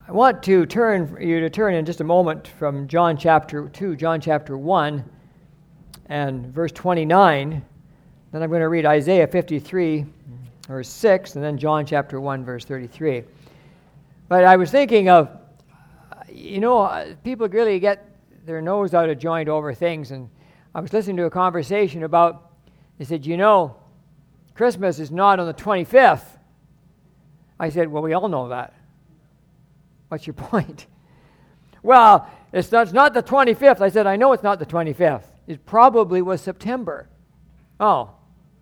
I want to turn in just a moment from John chapter 2, John chapter 1, and verse 29. Then I'm going to read Isaiah 53, verse 6, and then John chapter 1, verse 33. But I was thinking of, people really get their nose out of joint over things, and I was listening to a conversation about, they said, Christmas is not on the 25th. I said, well, we all know that. What's your point? Well, it's not the 25th. I said, I know it's not the 25th. It probably was September. Oh.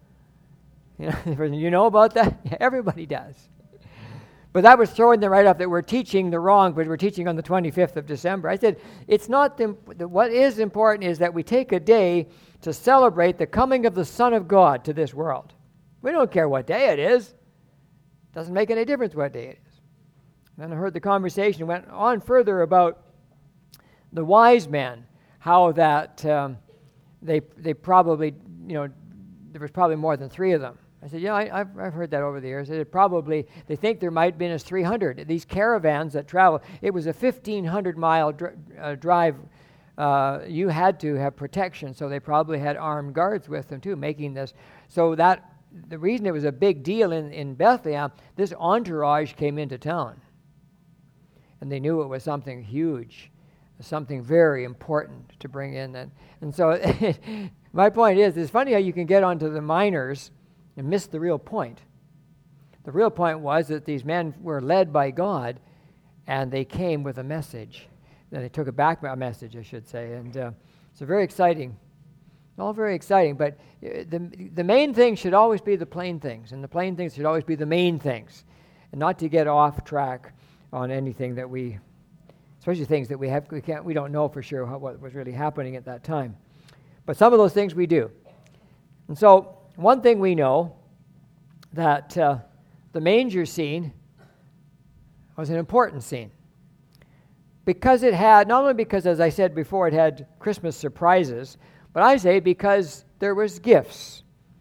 You know about that? Yeah, everybody does. But that was throwing them right off that we're teaching the wrong, but we're teaching on the 25th of December. I said, it's not what is important is that we take a day to celebrate the coming of the Son of God to this world. We don't care what day it is. Doesn't make any difference what day it is. Then I heard the conversation went on further about the wise men, how that they probably, there was probably more than 3 of them. I said, I've heard that over the years. They think there might have been as 300. These caravans that travel, it was a 1,500-mile drive. You had to have protection, so they probably had armed guards with them too, making this. So that the reason it was a big deal in Bethlehem, this entourage came into town. And they knew it was something huge, something very important to bring in. And so my point is, it's funny how you can get onto the minors and miss the real point. The real point was that these men were led by God, and they came with a message. Then they took a message, I should say. And so very exciting. All very exciting, but the main thing should always be the plain things, and the plain things should always be the main things, and not to get off track on anything that especially things that we don't know for sure what was really happening at that time. But some of those things we do. And so one thing we know, that the manger scene was an important scene. Because it had, not only because, as I said before, it had Christmas surprises, but I say because there was gifts.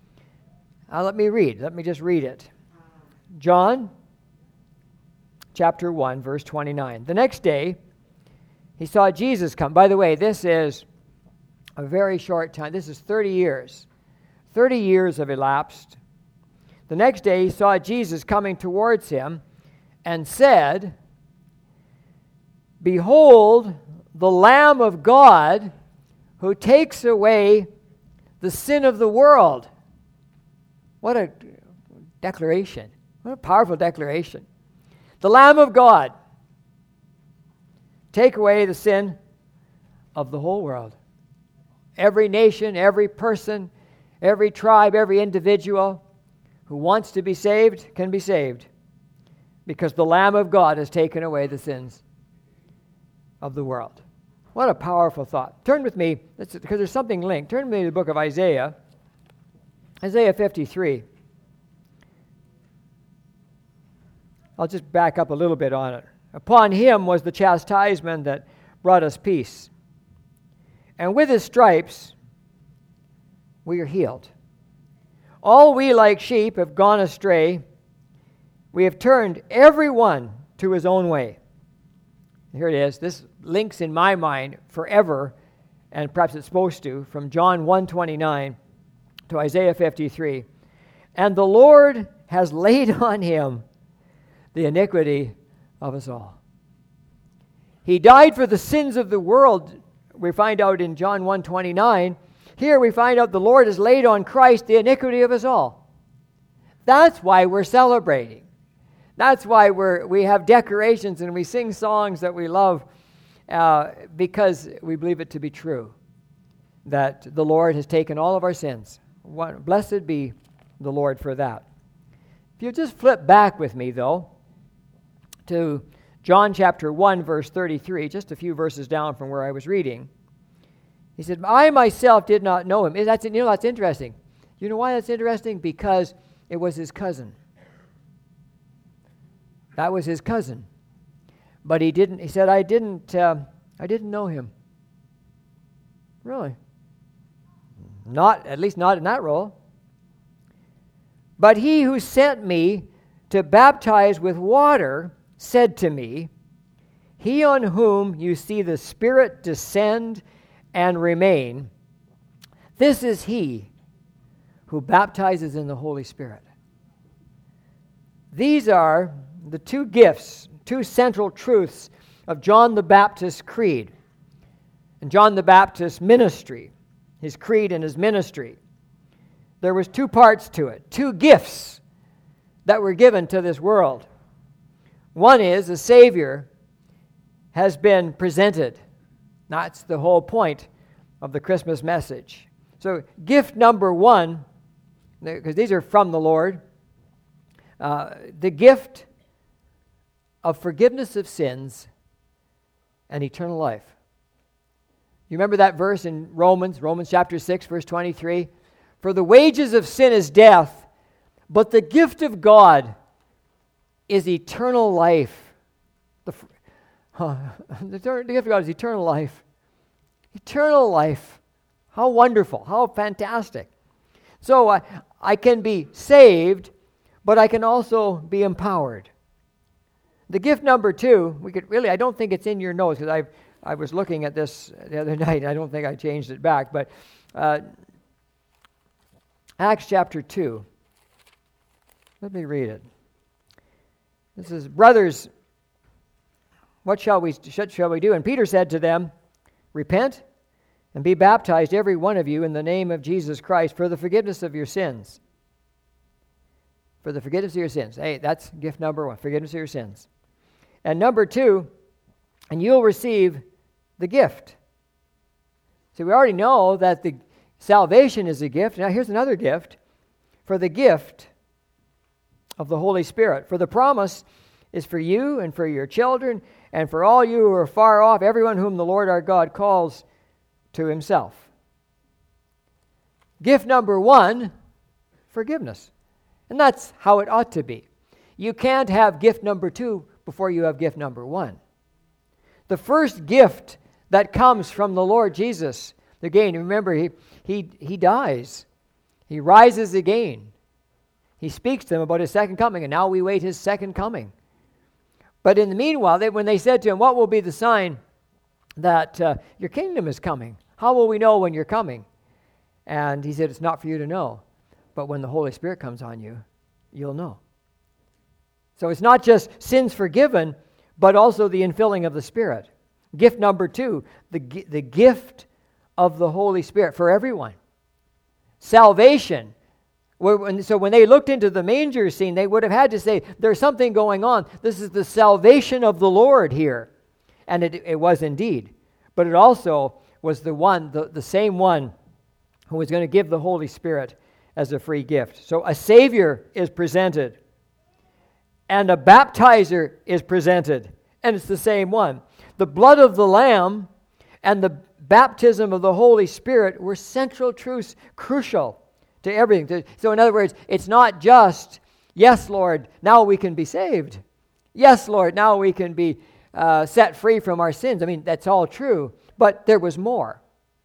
Let me just read it. John chapter 1, verse 29. The next day, he saw Jesus come. By the way, this is a very short time. This is 30 years. 30 years have elapsed. The next day, he saw Jesus coming towards him and said, "Behold, the Lamb of God who takes away the sin of the world." What a declaration. What a powerful declaration. The Lamb of God, take away the sin of the whole world. Every nation, every person, every tribe, every individual who wants to be saved can be saved because the Lamb of God has taken away the sins of the world. What a powerful thought. Turn with me, because there's something linked. Turn with me to the book of Isaiah, Isaiah 53. I'll just back up a little bit on it. Upon him was the chastisement that brought us peace. And with his stripes we are healed. All we like sheep have gone astray. We have turned every one to his own way. Here it is. This links in my mind forever, and perhaps it's supposed to, from John 1:29 to Isaiah 53. And the Lord has laid on him the iniquity of us all. He died for the sins of the world, we find out in John 1:29. Here we find out the Lord has laid on Christ the iniquity of us all. That's why we're celebrating. That's why we have decorations and we sing songs that we love, because we believe it to be true, that the Lord has taken all of our sins. Blessed be the Lord for that. If you just flip back with me, though, to John chapter 1, verse 33, just a few verses down from where I was reading. He said, "I myself did not know him." That's interesting. You know why that's interesting? Because it was his cousin. That was his cousin. But he said, I didn't know him. Really? At least not in that role. But he who sent me to baptize with water said to me, He on whom you see the Spirit descend and remain, this is he who baptizes in the Holy Spirit. These are the two gifts, two central truths of John the Baptist's creed and John the Baptist's ministry, his creed and his ministry. There was two parts to it, two gifts that were given to this world. One is a Savior has been presented. That's the whole point of the Christmas message. So gift number one, because these are from the Lord, the gift of forgiveness of sins and eternal life. You remember that verse in Romans chapter 6, verse 23? For the wages of sin is death, but the gift of God is eternal life. The gift of God is eternal life. Eternal life. How wonderful. How fantastic. So I can be saved, but I can also be empowered. The gift number two, I don't think it's in your notes, because I was looking at this the other night, and I don't think I changed it back, but Acts chapter 2. Let me read it. This is, brothers, what shall we do? And Peter said to them, repent and be baptized, every one of you, in the name of Jesus Christ for the forgiveness of your sins. For the forgiveness of your sins. Hey, that's gift number one, forgiveness of your sins. And number two, and you'll receive the gift. So we already know that the salvation is a gift. Now here's another gift. For the gift of the Holy Spirit. For the promise is for you and for your children and for all you who are far off, everyone whom the Lord our God calls to himself. Gift number one, forgiveness. And that's how it ought to be. You can't have gift number two before you have gift number one. The first gift that comes from the Lord Jesus, again, remember, he dies. He rises again. He speaks to them about his second coming, and now we wait his second coming. But in the meanwhile, when they said to him, what will be the sign that your kingdom is coming? How will we know when you're coming? And he said, it's not for you to know. But when the Holy Spirit comes on you, you'll know. So it's not just sins forgiven, but also the infilling of the Spirit. Gift number two, the gift of the Holy Spirit for everyone. Salvation. So when they looked into the manger scene, they would have had to say, there's something going on. This is the salvation of the Lord here. And it was indeed. But it also was the same one who was going to give the Holy Spirit as a free gift. So a Savior is presented. And a baptizer is presented. And it's the same one. The blood of the Lamb and the baptism of the Holy Spirit were central truths, crucial to everything. So in other words, it's not just, yes, Lord, now we can be saved. Yes, Lord, now we can be set free from our sins. I mean, that's all true. But there was more.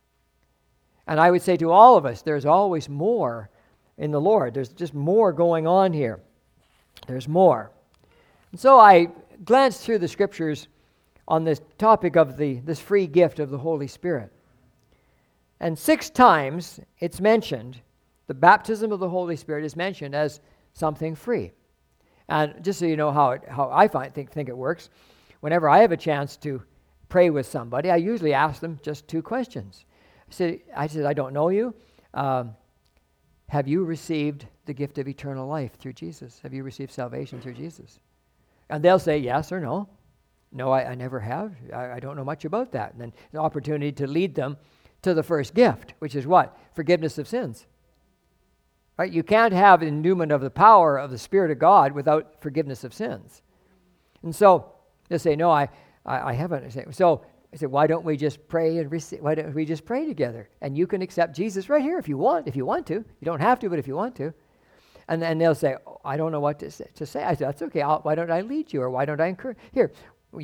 And I would say to all of us, there's always more in the Lord. There's just more going on here. There's more. And so I glanced through the scriptures on this topic of this free gift of the Holy Spirit. And 6 times it's mentioned, the baptism of the Holy Spirit is mentioned as something free. And just so you know how I think it works, whenever I have a chance to pray with somebody, I usually ask them just 2 questions. I said, I don't know you. Have you received the gift of eternal life through Jesus? Have you received salvation through Jesus? And they'll say yes or no. No, I never have. I don't know much about that. And then an opportunity to lead them to the first gift, which is what? Forgiveness of sins. Right? You can't have endowment of the power of the Spirit of God without forgiveness of sins. And so they'll say, no, I haven't. So I said, why don't we just pray and receive? Why don't we just pray together? And you can accept Jesus right here if you want to. You don't have to, but if you want to. And then they'll say, oh, I don't know what to say. I said, that's okay. Why don't I lead you, or why don't I encourage? Here,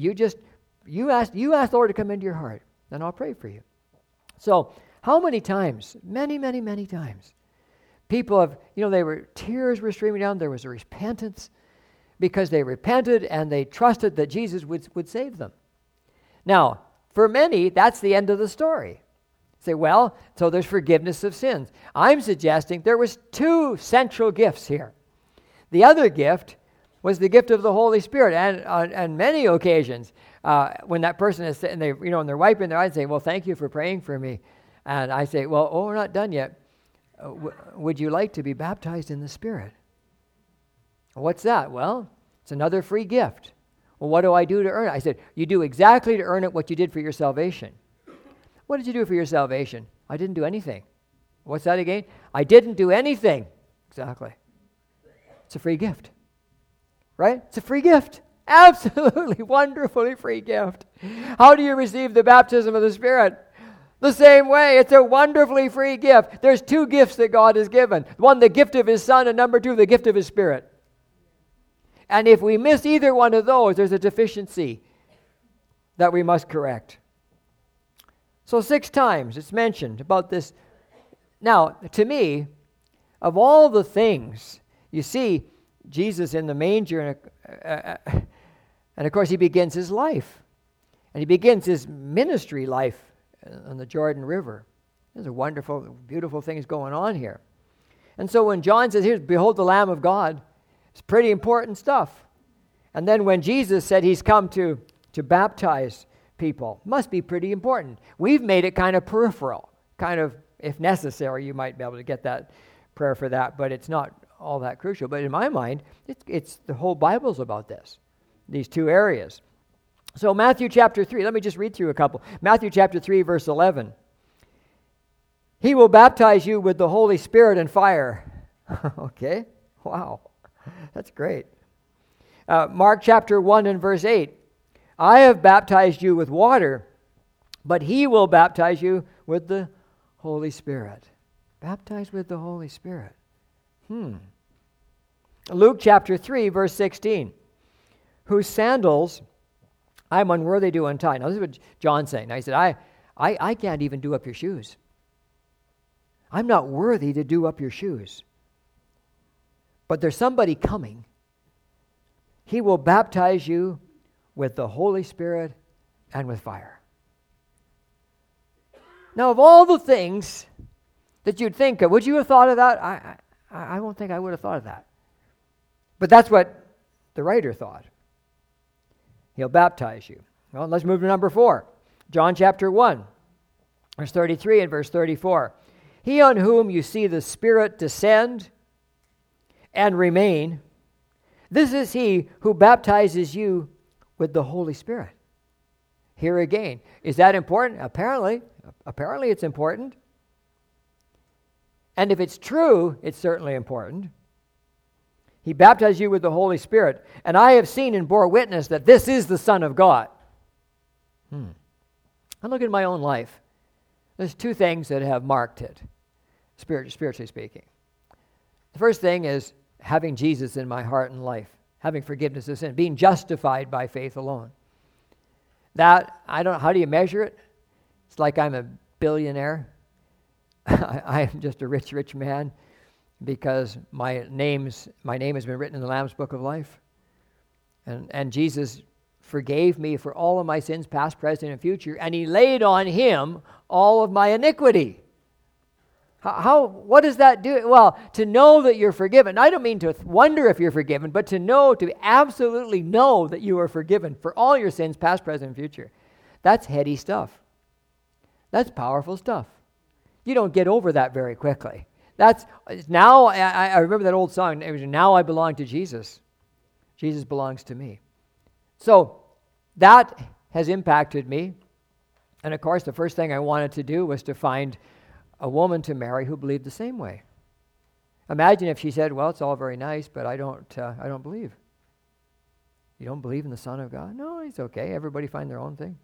you ask the Lord to come into your heart, and I'll pray for you. So how many times? Many, many, many times. People have, tears were streaming down. There was a repentance because they repented and they trusted that Jesus would save them. Now, for many, that's the end of the story. Say, well, so there's forgiveness of sins. I'm suggesting there was two central gifts here. The other gift was the gift of the Holy Spirit, and on many occasions, when that person is sitting, and they're wiping their eyes, saying, "Well, thank you for praying for me," and I say, "Well, we're not done yet. Would you like to be baptized in the Spirit?" What's that? Well, it's another free gift. Well, what do I do to earn it? I said, you do exactly to earn it what you did for your salvation. What did you do for your salvation? I didn't do anything. What's that again? I didn't do anything. Exactly. It's a free gift. Right? It's a free gift. Absolutely wonderfully free gift. How do you receive the baptism of the Spirit? The same way. It's a wonderfully free gift. There's two gifts that God has given. One, the gift of His Son, and number two, the gift of His Spirit. And if we miss either one of those, there's a deficiency that we must correct. So 6 times it's mentioned about this. Now, to me, of all the things, you see Jesus in the manger, and of course He begins His life. And He begins His ministry life on the Jordan River. There's a wonderful, beautiful things going on here. And so when John says, "Here, behold the Lamb of God," it's pretty important stuff. And then when Jesus said He's come to baptize people, must be pretty important. We've made it kind of peripheral, kind of, if necessary, you might be able to get that prayer for that, but it's not all that crucial. But in my mind, it's the whole Bible's about this, these two areas. So Matthew chapter 3, let me just read through a couple. Matthew chapter 3, verse 11. He will baptize you with the Holy Spirit and fire. Okay, wow. That's great. Mark chapter 1 and verse 8. I have baptized you with water, but He will baptize you with the Holy Spirit. Baptized with the Holy Spirit. Luke chapter 3, verse 16. Whose sandals I'm unworthy to untie. Now this is what John's saying. Now he said, I can't even do up your shoes. I'm not worthy to do up your shoes. But there's somebody coming. He will baptize you with the Holy Spirit and with fire. Now, of all the things that you'd think of, would you have thought of that? I won't think I would have thought of that. But that's what the writer thought. He'll baptize you. Well, let's move to number 4. John chapter 1, verse 33 and verse 34. He on whom you see the Spirit descend and remain, this is He who baptizes you with the Holy Spirit. Here again, is that important? Apparently it's important. And if it's true, it's certainly important. He baptized you with the Holy Spirit, and I have seen and bore witness that this is the Son of God. I look at my own life. There's 2 things that have marked it, spiritually speaking. The first thing is having Jesus in my heart and life, having forgiveness of sin, being justified by faith alone. That, I don't know, how do you measure it? It's like I'm a billionaire. I am just a rich man because my name has been written in the Lamb's Book of Life. And Jesus forgave me for all of my sins, past, present, and future, and He laid on Him all of my iniquity. What does that do? Well, to know that you're forgiven. I don't mean to wonder if you're forgiven, but to absolutely know that you are forgiven for all your sins, past, present, and future. That's heady stuff. That's powerful stuff. You don't get over that very quickly. Now, I remember that old song, it was, now I belong to Jesus. Jesus belongs to me. So that has impacted me. And of course, the first thing I wanted to do was to find a woman to marry who believed the same way. Imagine if she said, well, it's all very nice, but I don't believe. You don't believe in the Son of God? No, it's okay. Everybody find their own thing.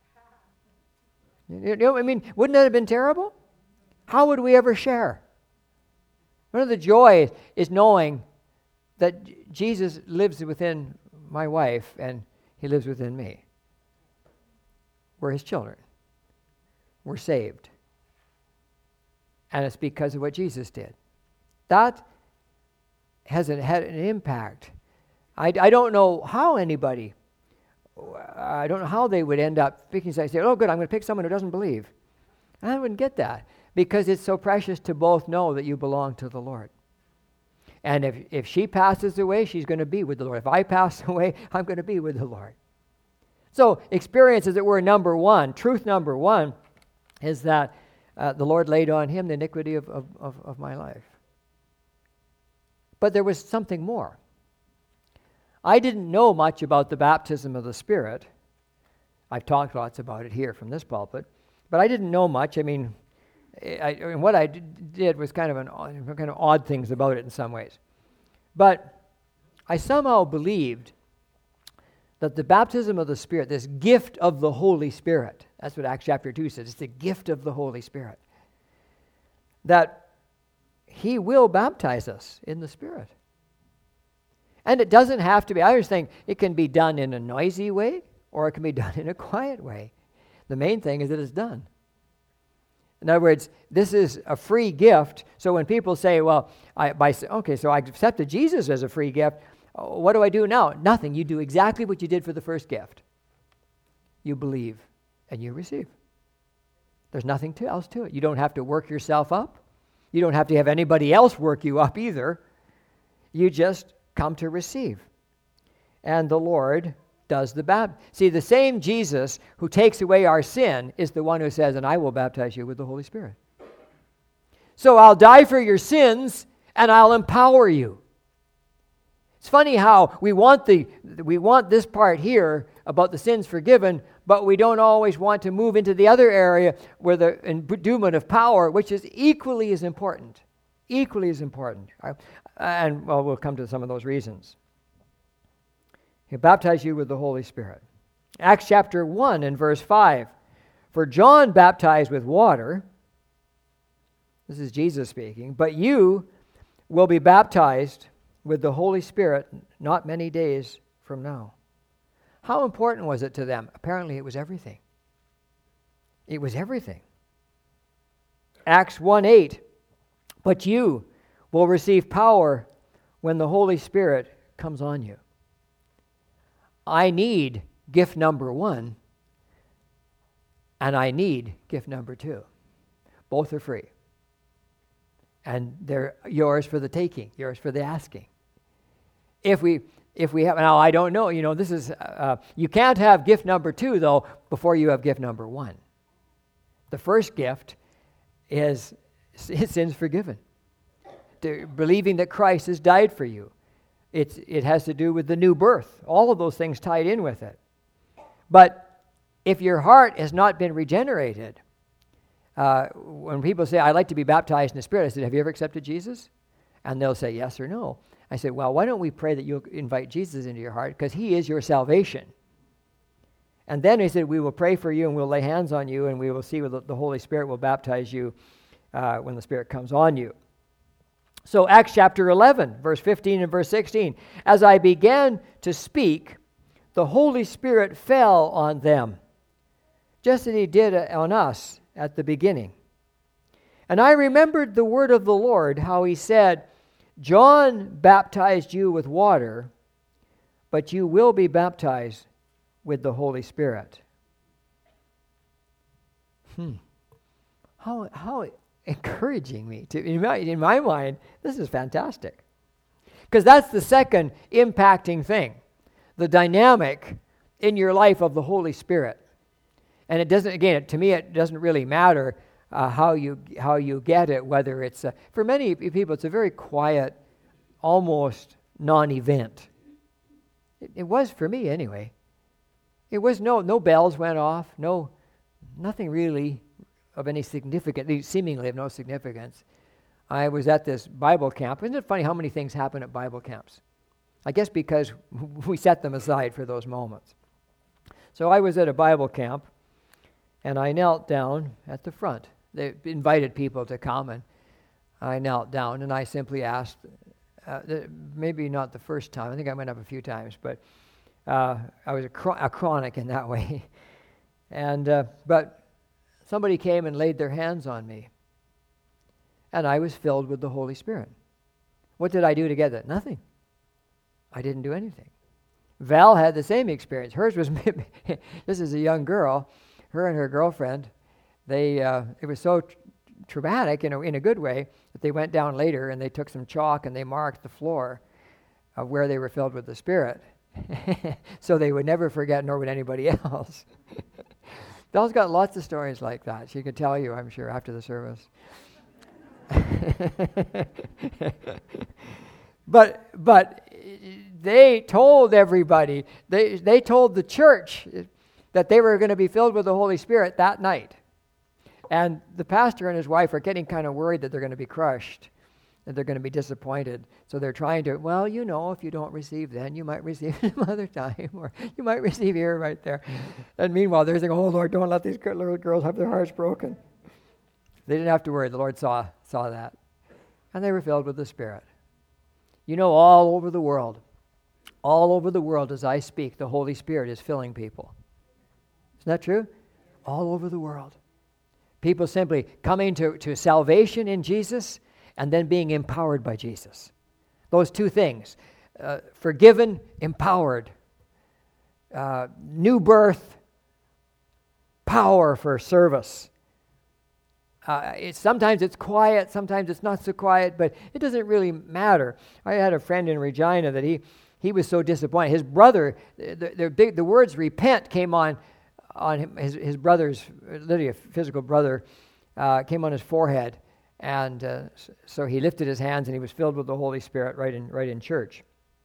You know, I mean, wouldn't that have been terrible? How would we ever share? One of the joys is knowing that Jesus lives within my wife and He lives within me. We're His children. We're saved. And it's because of what Jesus did. That has had an impact. I don't know how anybody I don't know how they would end up picking. So I say, oh, good, I'm going to pick someone who doesn't believe. And I wouldn't get that because it's so precious to both know that you belong to the Lord. And if she passes away, she's going to be with the Lord. If I pass away, I'm going to be with the Lord. So experience, as it were, number one, truth number one, is that the Lord laid on him the iniquity of my life. But there was something more. I didn't know much about the baptism of the Spirit. I've talked lots about it here from this pulpit, but I didn't know much. I mean, what I did was kind of odd things about it in some ways. But I somehow believed that the baptism of the Spirit, this gift of the Holy Spirit, that's what Acts chapter 2 says, it's the gift of the Holy Spirit, that he will baptize us in the Spirit. And it doesn't have to be, I always think it can be done in a noisy way or it can be done in a quiet way. The main thing is that it's done. In other words, this is a free gift. So when people say, well, so I accepted Jesus as a free gift, what do I do now? Nothing. You do exactly what you did for the first gift. You believe and you receive. There's nothing else to it. You don't have to work yourself up. You don't have to have anybody else work you up either. You just come to receive. And the Lord does the baptism. See, the same Jesus who takes away our sin is the one who says, and I will baptize you with the Holy Spirit. So I'll die for your sins and I'll empower you. It's funny how we want this part here about the sins forgiven, but we don't always want to move into the other area where the endowment of power, which is equally as important. Equally as important. And we'll come to some of those reasons. He'll baptize you with the Holy Spirit. Acts chapter 1 and verse 5. For John baptized with water. This is Jesus speaking. But you will be baptized with the Holy Spirit not many days from now. How important was it to them? Apparently it was everything. It was everything. Acts 1:8. But you will receive power when the Holy Spirit comes on you. I need gift number 1, and I need gift number 2. Both are free. And they're yours for the taking, yours for the asking. If we have, now I don't know, this is, you can't have gift number 2, though, before you have gift number 1. The first gift is sins forgiven. Believing that Christ has died for you. It has to do with the new birth. All of those things tied in with it. But if your heart has not been regenerated, when people say, I'd like to be baptized in the Spirit, I said, have you ever accepted Jesus? And they'll say yes or no. I said, well, why don't we pray that you'll invite Jesus into your heart, because he is your salvation. And then he said, we will pray for you and we'll lay hands on you and we will see the Holy Spirit will baptize you when the Spirit comes on you. So Acts chapter 11, verse 15 and verse 16. As I began to speak, the Holy Spirit fell on them, just as he did on us at the beginning. And I remembered the word of the Lord, how he said, John baptized you with water, but you will be baptized with the Holy Spirit. How encouraging me. In my mind, this is fantastic. Because that's the second impacting thing, the dynamic in your life of the Holy Spirit. And it doesn't, again, to me, it doesn't really matter how you get it, whether it's, for many people, it's a very quiet, almost non-event. It was for me anyway. It was no bells went off, nothing really of any significance, seemingly of no significance. I was at this Bible camp. Isn't it funny how many things happen at Bible camps? I guess because we set them aside for those moments. So I was at a Bible camp, and I knelt down at the front. They invited people to come, and I knelt down, and I simply asked, maybe not the first time, I think I went up a few times, but I was a chronic in that way. But somebody came and laid their hands on me, and I was filled with the Holy Spirit. What did I do to get that? Nothing. I didn't do anything. Val had the same experience. Hers was, this is a young girl, her and her girlfriend, it was so traumatic in a good way that they went down later and they took some chalk and they marked the floor of where they were filled with the Spirit. So they would never forget, nor would anybody else. Val's got lots of stories like that. She could tell you, I'm sure, after the service. But they told everybody, they told the church that they were going to be filled with the Holy Spirit that night. And the pastor and his wife are getting kind of worried that they're going to be crushed, that they're going to be disappointed. So they're trying to, well, if you don't receive then, you might receive some other time, or you might receive here, right there. And meanwhile, they're saying, oh, Lord, don't let these little girls have their hearts broken. They didn't have to worry. The Lord saw that. And they were filled with the Spirit. All over the world as I speak, the Holy Spirit is filling people. Isn't that true? All over the world. People simply coming to salvation in Jesus and then being empowered by Jesus. Those two things, forgiven, empowered, new birth, power for service. Sometimes it's quiet, sometimes it's not so quiet, but it doesn't really matter. I had a friend in Regina that he was so disappointed. His brother, the words repent came on him, his brother's, literally a physical brother, came on his forehead. And so he lifted his hands and he was filled with the Holy Spirit right in church.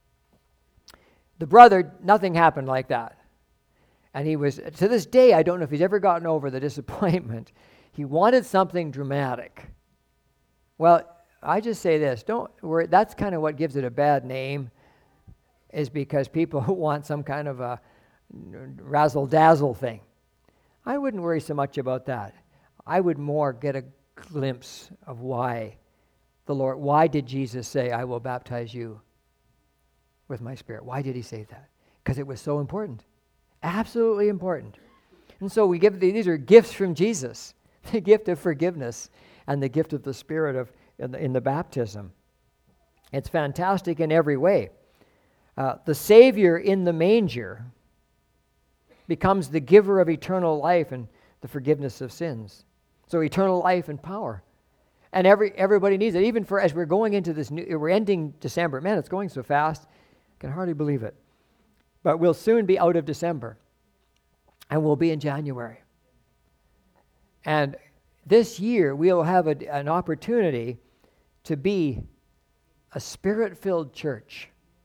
The brother, nothing happened like that. And he was, to this day, I don't know if he's ever gotten over the disappointment. He wanted something dramatic. Well, I just say this, don't worry, that's kind of what gives it a bad name, is because people want some kind of a razzle-dazzle thing. I wouldn't worry so much about that. I would more get a glimpse of why did Jesus say, I will baptize you with my Spirit? Why did he say that? Because it was so important. Absolutely important. And so these are gifts from Jesus. The gift of forgiveness and the gift of the Spirit in the baptism. It's fantastic in every way. The Savior in the manger becomes the giver of eternal life and the forgiveness of sins. So eternal life and power. And everybody needs it. Even as we're going into we're ending December. Man, it's going so fast. I can hardly believe it. But we'll soon be out of December. And we'll be in January. And this year, we'll have an opportunity to be a Spirit-filled church,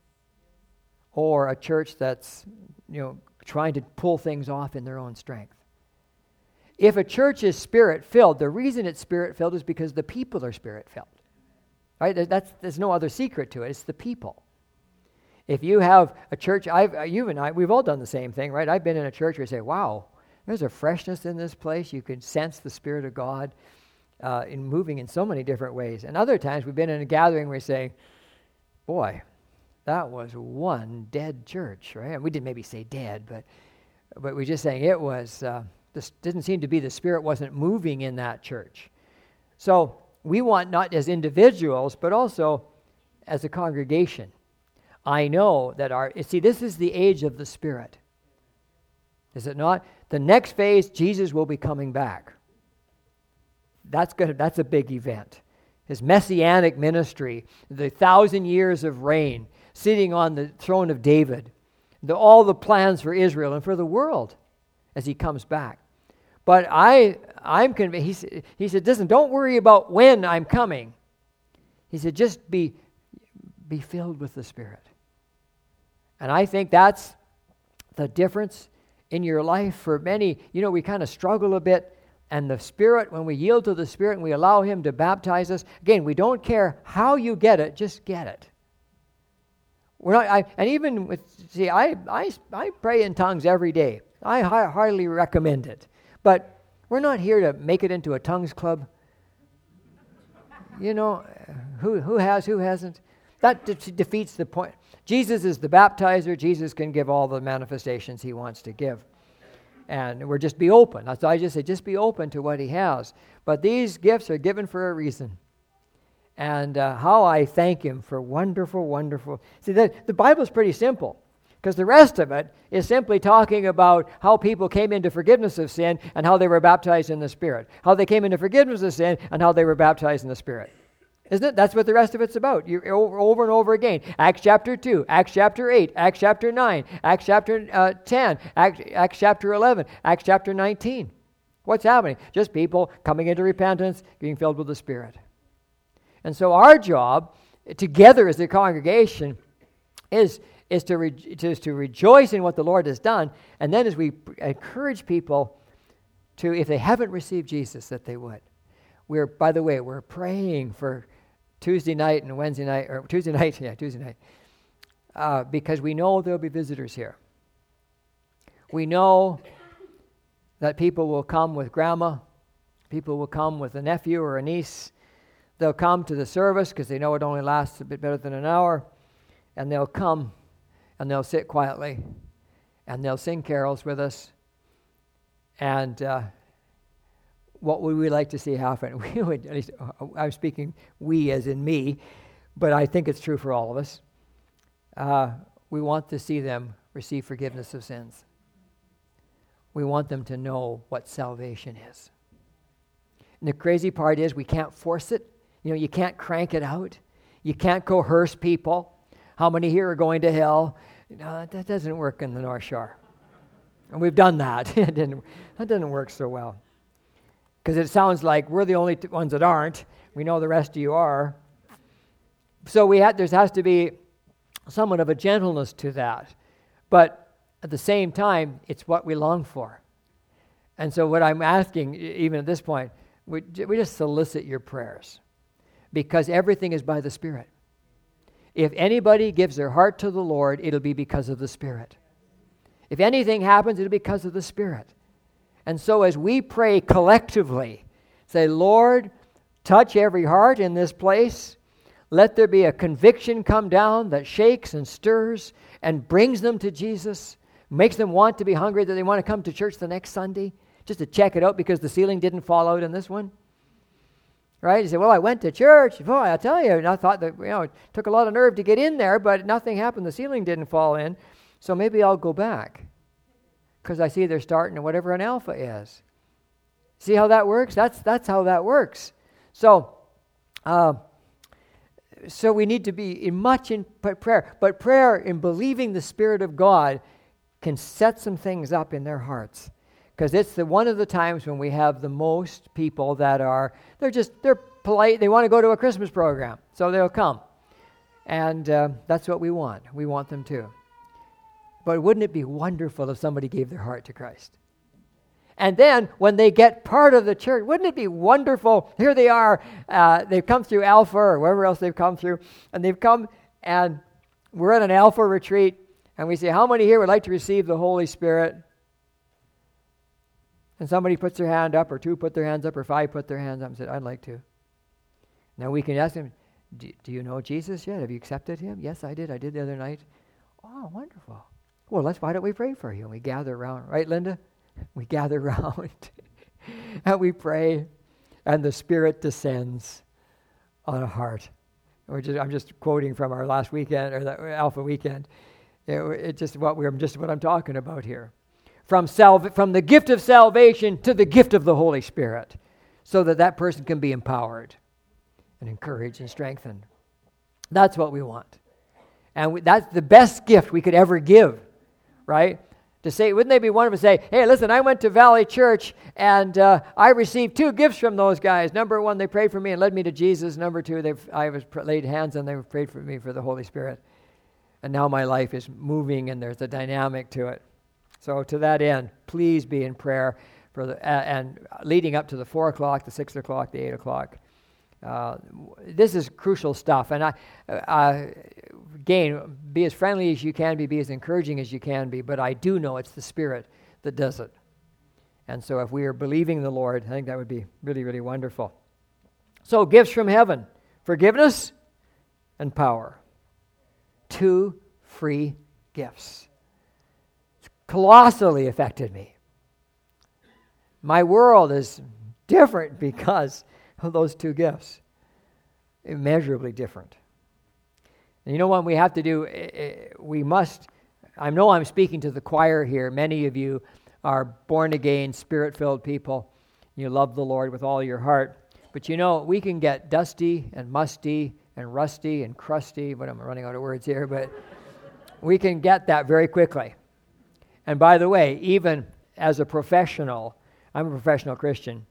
or a church that's, trying to pull things off in their own strength. If a church is Spirit-filled, the reason it's Spirit-filled is because the people are Spirit-filled. Right? There's no other secret to it. It's the people. If you have a church, you and I, we've all done the same thing, right? I've been in a church where you say, wow, there's a freshness in this place. You can sense the Spirit of God in moving in so many different ways. And other times we've been in a gathering where we say, boy, that was one dead church, right? And we didn't maybe say dead, but we're just saying it was, this didn't seem to be, the Spirit wasn't moving in that church. So we want, not as individuals, but also as a congregation. I know that this is the age of the Spirit. Is it not? The next phase, Jesus will be coming back. That's a big event. His messianic ministry, the 1,000 years of reign, sitting on the throne of David, all the plans for Israel and for the world as he comes back. But I'm convinced, he said, listen, don't worry about when I'm coming. He said, just be filled with the Spirit. And I think that's the difference in your life for many. We kind of struggle a bit, and the Spirit, when we yield to the Spirit and we allow him to baptize us, again, we don't care how you get it, just get it. I pray in tongues every day. I hardly recommend it. But we're not here to make it into a tongues club. Who has, who hasn't? That defeats the point. Jesus is the baptizer. Jesus can give all the manifestations he wants to give. And we're just be open. That's why I just say, just be open to what he has. But these gifts are given for a reason. And how I thank him for wonderful, wonderful. See, the Bible's pretty simple. Because the rest of it is simply talking about how people came into forgiveness of sin and how they were baptized in the Spirit. How they came into forgiveness of sin and how they were baptized in the Spirit. Isn't it? That's what the rest of it's about. Over and over again. Acts chapter 2, Acts chapter 8, Acts chapter 9, Acts chapter 10, Acts chapter 11, Acts chapter 19. What's happening? Just people coming into repentance, being filled with the Spirit. And so our job, together as a congregation, is to rejoice in what the Lord has done, and then as we encourage people to, if they haven't received Jesus, that they would. By the way, we're praying for Tuesday night and Wednesday night, or Tuesday night, because we know there'll be visitors here. We know that people will come with grandma, people will come with a nephew or a niece. They'll come to the service because they know it only lasts a bit better than an hour, and they'll come and they'll sit quietly and they'll sing carols with us. And what would we like to see happen? We would, at least I'm speaking we as in me, but I think it's true for all of us. We want to see them receive forgiveness of sins. We want them to know what salvation is. And the crazy part is we can't force it. You can't crank it out. You can't coerce people. How many here are going to hell? That doesn't work in the North Shore. And we've done that. That didn't work so well. Because it sounds like we're the only ones that aren't. We know the rest of you are. So there has to be somewhat of a gentleness to that. But at the same time, it's what we long for. And so what I'm asking, even at this point, we just solicit your prayers. Because everything is by the Spirit. If anybody gives their heart to the Lord, it'll be because of the Spirit. If anything happens, it'll be because of the Spirit. And so as we pray collectively, say, Lord, touch every heart in this place. Let there be a conviction come down that shakes and stirs and brings them to Jesus, makes them want to be hungry, that they want to come to church the next Sunday just to check it out because the ceiling didn't fall out in this one. Right? You say, well, I went to church. Boy, I'll tell you, and I thought that, it took a lot of nerve to get in there, but nothing happened. The ceiling didn't fall in. So maybe I'll go back because I see they're starting at whatever an alpha is. See how that works? That's how that works. So we need to be much in prayer. But prayer in believing the Spirit of God can set some things up in their hearts. Because it's one of the times when we have the most people that they're polite. They want to go to a Christmas program, so they'll come. And that's what we want. We want them to. But wouldn't it be wonderful if somebody gave their heart to Christ? And then when they get part of the church, wouldn't it be wonderful? Here they are. They've come through Alpha or wherever else they've come through. And they've come and we're at an Alpha retreat. And we say, how many here would like to receive the Holy Spirit? And somebody puts their hand up, or two put their hands up, or five put their hands up and said, I'd like to. Now we can ask them, do you know Jesus yet? Have you accepted him? Yes, I did. I did the other night. Oh, wonderful. Well, why don't we pray for you? And we gather around. Right, Linda? We gather around and we pray, and the Spirit descends on a heart. I'm just quoting from our last weekend, or the Alpha weekend. It's just what I'm talking about here. From the gift of salvation to the gift of the Holy Spirit, so that person can be empowered and encouraged and strengthened. That's what we want. And that's the best gift we could ever give, right? To say, wouldn't they be wonderful to say, hey, listen, I went to Valley Church and I received 2 gifts from those guys. Number 1, they prayed for me and led me to Jesus. Number 2, I was laid hands and they prayed for me for the Holy Spirit. And now my life is moving and there's a dynamic to it. So to that end, please be in prayer for and leading up to the 4 o'clock, the 6 o'clock, the 8 o'clock. This is crucial stuff. And again, be as friendly as you can be as encouraging as you can be, but I do know it's the Spirit that does it. And so if we are believing the Lord, I think that would be really, really wonderful. So gifts from heaven, forgiveness and power. 2 free gifts. It's colossally affected me. My world is different because of those 2 gifts. Immeasurably different. And you know what we have to do? We must I know I'm speaking to the choir here. Many of you are born-again, Spirit-filled people. You love the Lord with all your heart. But you know, we can get dusty and musty and rusty and crusty, but I'm running out of words here, but we can get that very quickly. And by the way, even as a professional, I'm a professional Christian.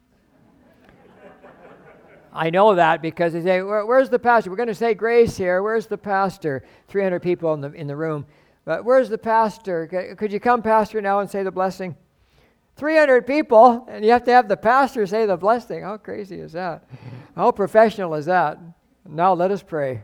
I know that because they say, where's the pastor? We're going to say grace here. Where's the pastor? 300 people in the room. But where's the pastor? Could you come, pastor, now and say the blessing? 300 people, and you have to have the pastor say the blessing. How crazy is that? How professional is that? Now let us pray.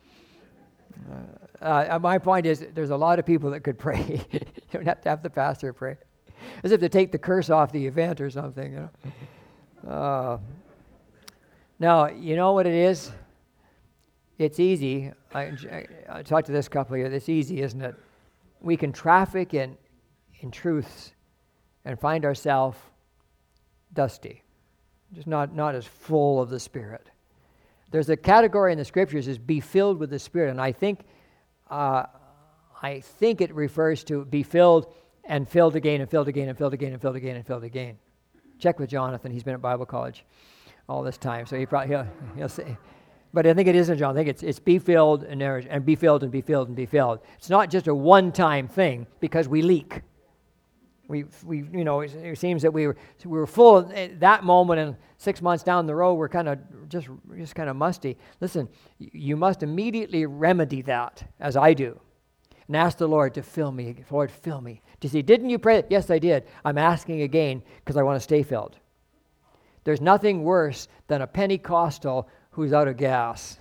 My point is, there's a lot of people that could pray. You don't have to have the pastor pray. As if to take the curse off the event or something. You know? Now, you know what it is? It's easy. I talked to this couple here. It's easy, isn't it? We can traffic in truths and find ourselves dusty, just not as full of the Spirit. There's a category in the Scriptures is be filled with the Spirit, and I think it refers to be filled and filled again and filled again and filled again and filled again and filled again. Check with Jonathan; he's been at Bible college all this time, so he'll say. But I think it isn't John. I think it's be filled and be filled and be filled and be filled. It's not just a one-time thing because we leak. We you know, it seems that we were full at that moment, and 6 months down the road we're kind of just kind of musty. Listen, you must immediately remedy that, as I do, and ask the Lord to fill me. Lord, fill me. Do you see? Didn't you pray? Yes, I did. I'm asking again because I want to stay filled. There's nothing worse than a Pentecostal who's out of gas,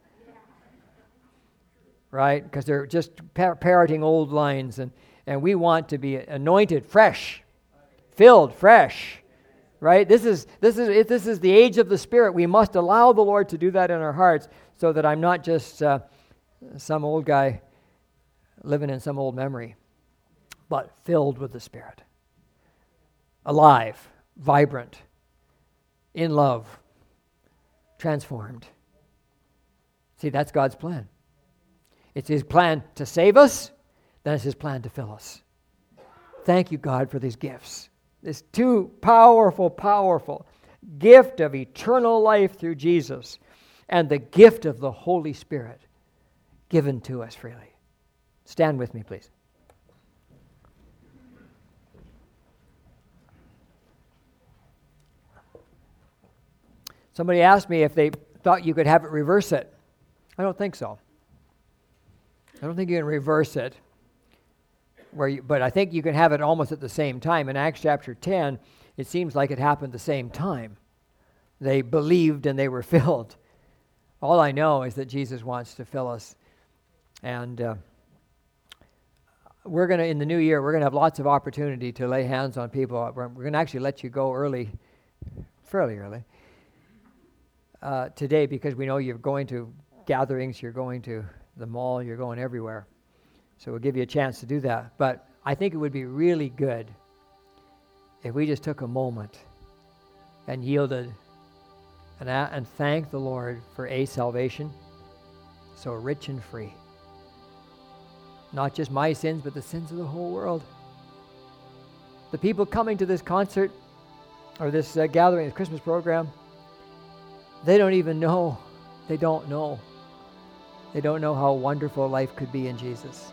right? Because they're just parroting old lines, and we want to be anointed, fresh, filled, fresh, right? This is the age of the Spirit. We must allow the Lord to do that in our hearts, so that I'm not just some old guy living in some old memory, but filled with the Spirit, alive, vibrant, in love, transformed. See, that's God's plan. It's His plan to save us, then it's His plan to fill us. Thank you, God, for these gifts. This too powerful, powerful gift of eternal life through Jesus and the gift of the Holy Spirit given to us freely. Stand with me, please. Somebody asked me if they thought you could have it reverse it. I don't think so. I don't think you can reverse it. But I think you can have it almost at the same time. In Acts chapter 10, it seems like it happened at the same time. They believed and they were filled. All I know is that Jesus wants to fill us. And we're going to, in the new year, we're going to have lots of opportunity to lay hands on people. We're going to actually let you go early, fairly early, today, because we know you're going to gatherings, you're going to the mall, you're going everywhere. So we'll give you a chance to do that. But I think it would be really good if we just took a moment and yielded and thanked the Lord for a salvation so rich and free. Not just my sins, but the sins of the whole world. The people coming to this concert or this gathering, this Christmas program, they don't even know. They don't know. They don't know how wonderful life could be in Jesus.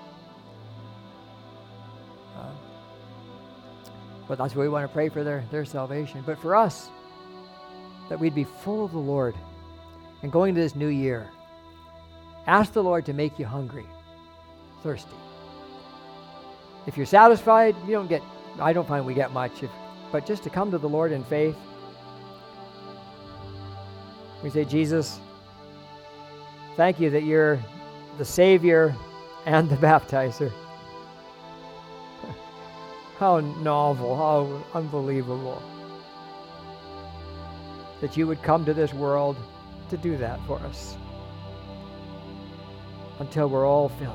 But that's why we want to pray for their salvation. But for us, that we'd be full of the Lord. And going to this new year, ask the Lord to make you hungry, thirsty. If you're satisfied, I don't find we get much. But just to come to the Lord in faith, we say, Jesus, thank you that you're the Savior and the baptizer. How novel, how unbelievable that you would come to this world to do that for us until we're all filled.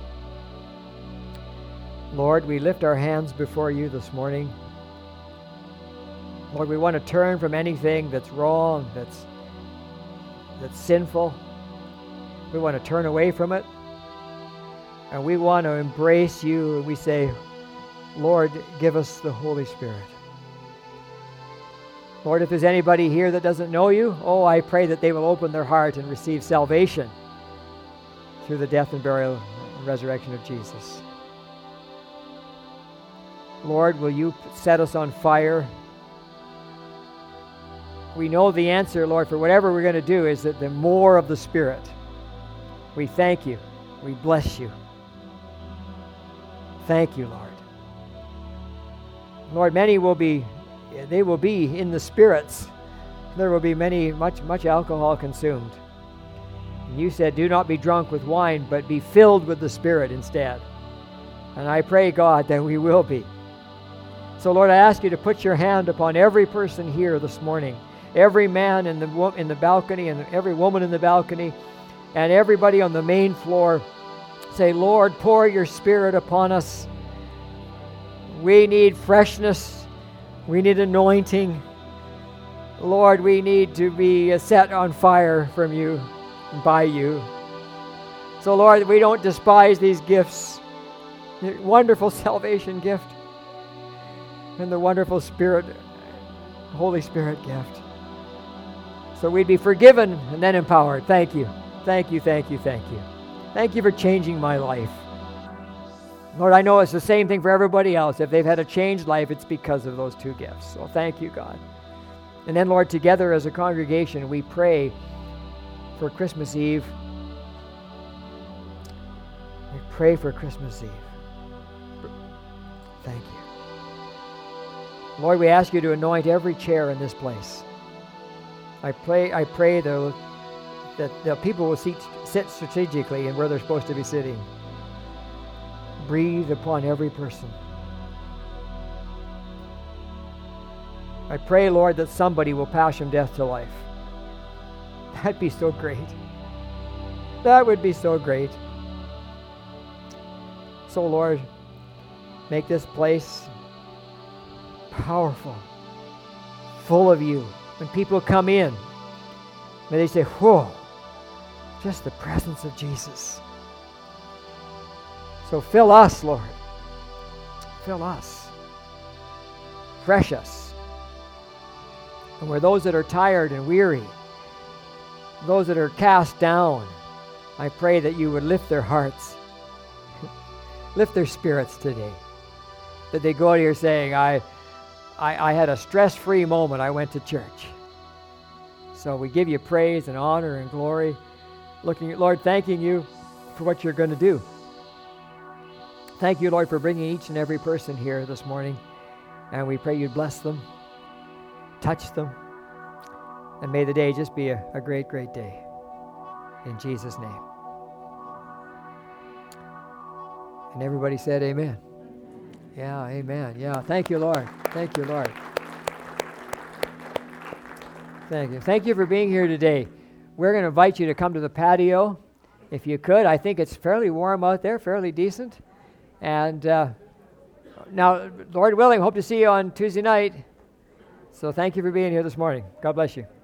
Lord, we lift our hands before you this morning. Lord, we want to turn from anything that's wrong, that's sinful. We want to turn away from it. And we want to embrace you, and we say, Lord, give us the Holy Spirit. Lord, if there's anybody here that doesn't know you, I pray that they will open their heart and receive salvation through the death and burial and resurrection of Jesus. Lord, will you set us on fire? We know the answer, Lord, for whatever we're going to do is that the more of the Spirit. We thank you. We bless you. Thank you, Lord. Lord, many will be in the spirits. There will be much alcohol consumed. And you said, do not be drunk with wine, but be filled with the Spirit instead. And I pray, God, that we will be. So, Lord, I ask you to put your hand upon every person here this morning, every man in the balcony and every woman in the balcony, and everybody on the main floor. Say, Lord, pour your Spirit upon us. We need freshness. We need anointing. Lord, we need to be set on fire from you and by you. So, Lord, we don't despise these gifts, the wonderful salvation gift and the wonderful Spirit, Holy Spirit gift. So we'd be forgiven and then empowered. Thank you. Thank you, thank you, thank you. Thank you for changing my life. Lord, I know it's the same thing for everybody else. If they've had a changed life, it's because of those two gifts. So thank you, God. And then, Lord, together as a congregation, we pray for Christmas Eve. We pray for Christmas Eve. Thank you. Lord, we ask you to anoint every chair in this place. I pray that the people will sit strategically in where they're supposed to be sitting. Breathe upon every person. I pray, Lord, that somebody will pass from death to life. That'd be so great. That would be so great. So, Lord, make this place powerful, full of you. When people come in, may they say, whoa, just the presence of Jesus. So fill us, Lord. Fill us. Refresh us. And where those that are tired and weary, those that are cast down, I pray that you would lift their hearts, lift their spirits today. That they go out here saying, I had a stress-free moment. I went to church. So we give you praise and honor and glory. Lord, thanking you for what you're going to do. Thank you, Lord, for bringing each and every person here this morning. And we pray you'd bless them, touch them, and may the day just be a great, great day. In Jesus' name. And everybody said amen. Yeah, amen. Yeah, thank you, Lord. Thank you, Lord. Thank you. Thank you for being here today. We're going to invite you to come to the patio, if you could. I think it's fairly warm out there, fairly decent. And now, Lord willing, hope to see you on Tuesday night. So thank you for being here this morning. God bless you.